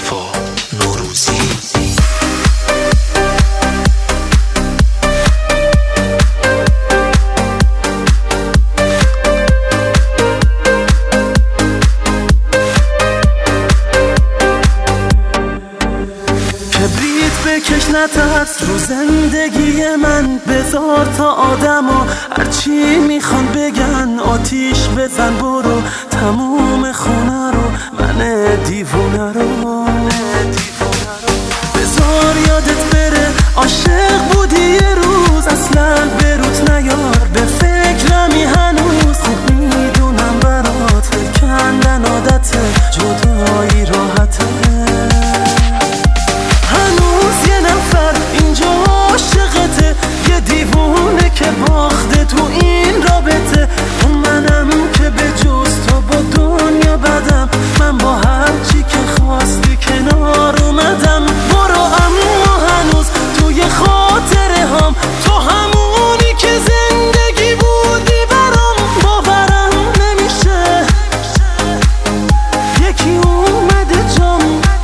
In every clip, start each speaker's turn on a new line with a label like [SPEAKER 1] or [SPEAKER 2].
[SPEAKER 1] مصطفی نوروزی.
[SPEAKER 2] کبریت بکش نترس رو زندگی من، بذار تا آدما هرچی میخوان بگن آتیش بزن، برو تموم خونه رو من دیوونه رو بذار یادت بره عاشق بودی یه روز، اصلا به روت نیار به فکرمی هنوز، خوب میدونم برات کندن عادته جدایی راحته، یه دیوونه که باخته تو این رابطه، اون منم که به جز تو با دنیا بدم، من با هر چی که خواستی کنار اومدم، برو اما هنوز توی خاطره هم تو همونی که زندگی بودی برام، باورم نمیشه یکی اومده جام.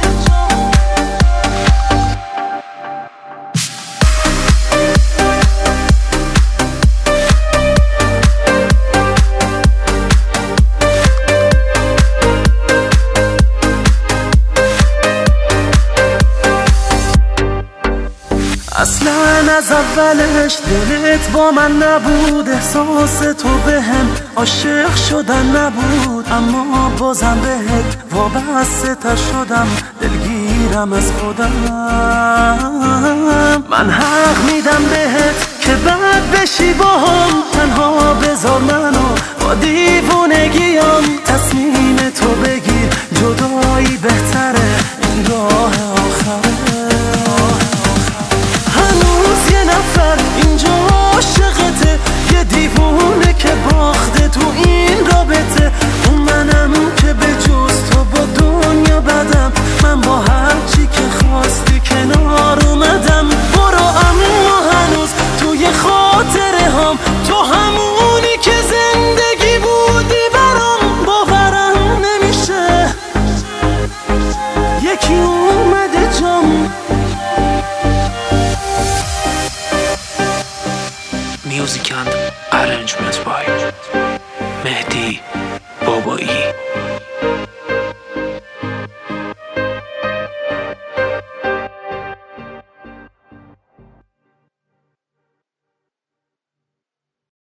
[SPEAKER 2] اصلا از اولش دلت با من نبود، احساس تو بهم عاشق شدن نبود، اما بازم بهت وابسته تر شدم، دلگیرم از خودم، من حق میدم بهت که بعد بشی باهم، تنها بذار منو با دیوونگیام، تصمیم تو بگیر جدایی بهتره،